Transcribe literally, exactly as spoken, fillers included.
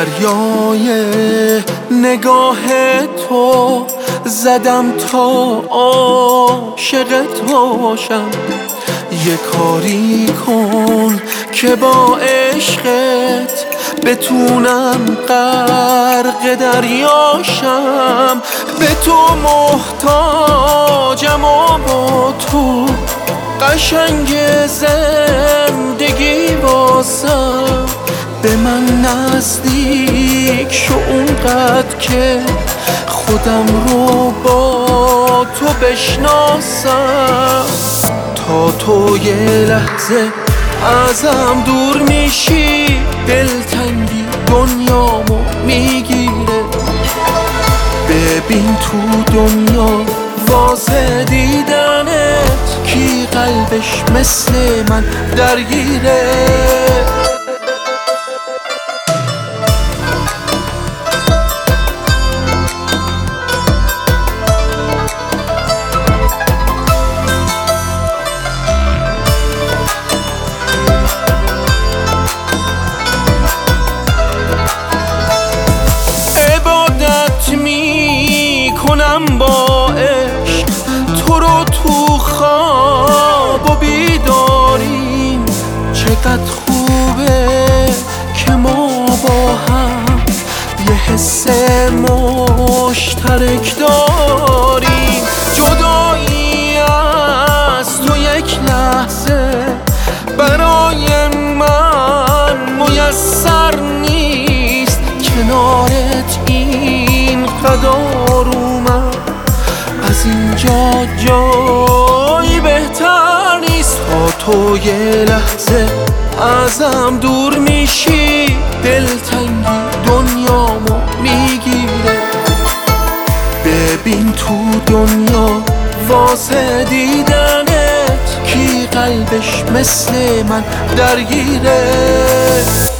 دریای نگاه تو زدم تا عاشقت باشم. یه کاری کن که با عشقت بتونم غرق دریاشم. به تو محتاجم و با تو قشنگ زندگی واسم. به من نزدیک شو اونقدر که خودم رو با تو بشناسم. تا تو یه لحظه ازم دور میشی دلتنگی دنیامو میگیره. ببین تو دنیا واسه دیدنت کی قلبش مثل من درگیره. کنم با عشق تو رو تو خواب و بیداریم. چقدر خوبه که ما با هم یه حس مشترک داریم. جدایی از تو یک لحظه برای من میسر نیست. کنارت این قدر از اینجا جایی بهتر نیست. تا تو یه لحظه ازم دور میشی دلتنگی دنیامو میگیره. ببین تو دنیا واسه دیدنت کی قلبش مثل من درگیره.